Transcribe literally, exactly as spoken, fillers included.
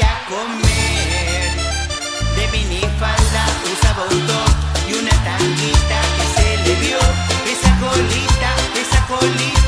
a comer. De minifalda usaba un top y una tanguita que se le vio. Esa colita, esa colita